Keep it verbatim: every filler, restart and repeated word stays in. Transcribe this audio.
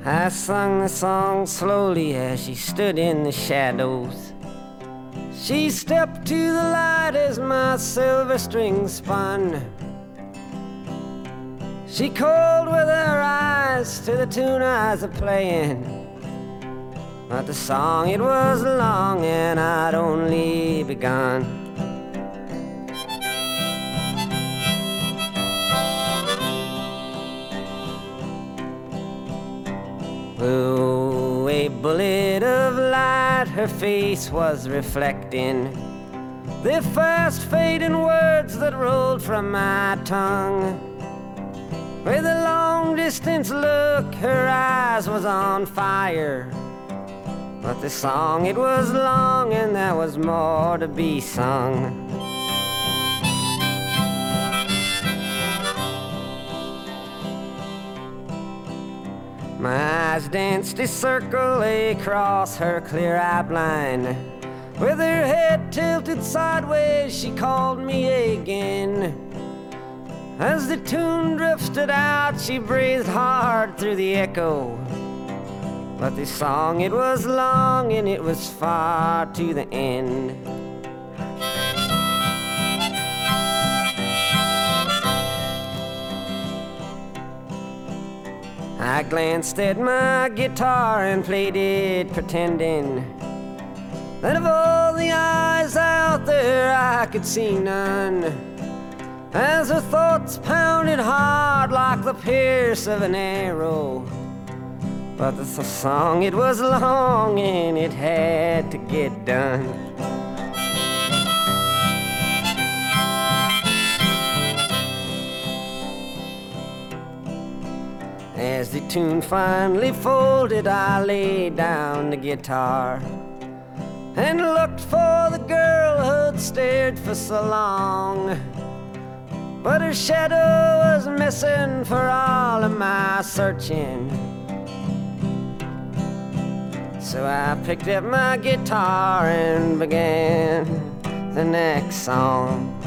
I sung the song slowly as she stood in the shadows. She stepped to the light as my silver string spun. She called with her eyes to the tune I was a-playing. But the song, it was long and I'd only begun. Oh, a bullet of light her face was reflecting, the fast fading words that rolled from my tongue. With a long distance look, her eyes was on fire. But the song, it was long and there was more to be sung. My eyes danced a circle across her clear outline. With her head tilted sideways, she called me again. As the tune drifted out, she breathed hard through the echo. But this song, it was long and it was far to the end. I glanced at my guitar and played it, pretending that of all the eyes out there I could see none. As her thoughts pounded hard like the pierce of an arrow. But the song, it was long and it had to get done. As the tune finally folded, I laid down the guitar and looked for the girl who'd stared for so long. But her shadow was missing for all of my searching. So I picked up my guitar and began the next song.